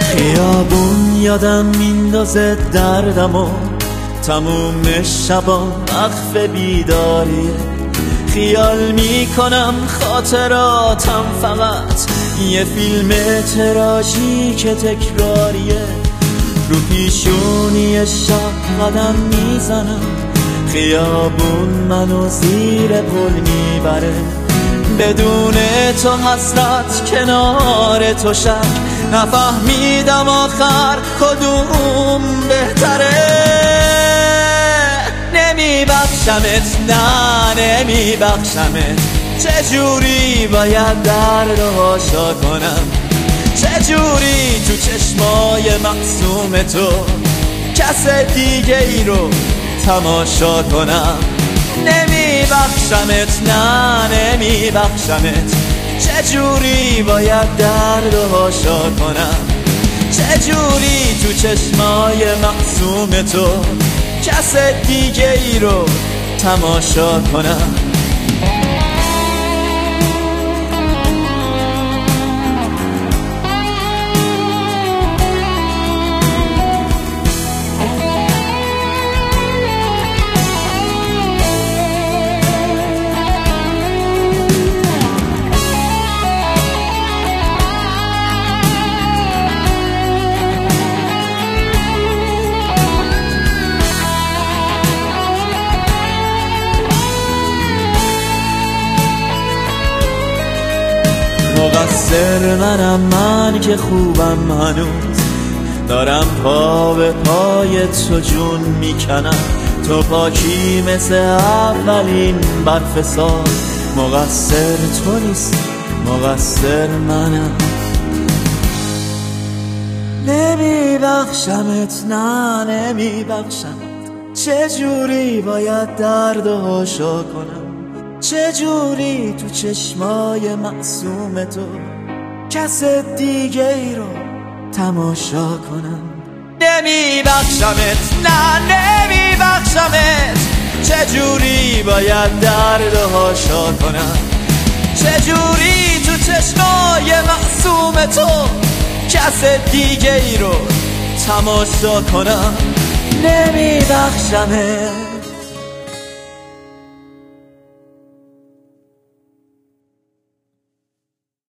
خیابون یادم میندازه دردم و تموم شبا وقف بیداریه. خیال میکنم خاطراتم فقط یه فیلم تراژیک تکراریه. رو پیشونی شب قدم میزنم، خیابون منو زیر پل میبره. بدون تو حسرت، کنار تو شک، نفهمیدم آخر کدوم بهتره. نمیبخشمت، نه نمیبخشمت. چجوری باید دردهاشا کنم؟ چجوری تو چشمای معصوم تو کس دیگه ای رو تماشا کنم؟ نمیبخشمت، نه نمیبخشمت. چجوری باید دردهاشا کنم؟ چجوری تو چشمای معصوم تو کس دیگه ای رو تماشا کنم؟ مقصر منم، من که خوبم هنوز، دارم پا به پای تو جون میکنم. تو پاکی مثل اولین برف سال. مقصر تو نیست، مقصر منم. نمیبخشمت، نه نمیبخشمت. چجوری باید دردهاشا کنم؟ چجوری تو چشمای معصوم تو کس دیگه ای رو تماشا کنم؟ نمیبخشمت، نه نمیبخشمت. چجوری باید دردهاشا کنم؟ چجوری تو چشمای معصوم تو کس دیگه ای رو تماشا کنم؟ نمیبخشمت.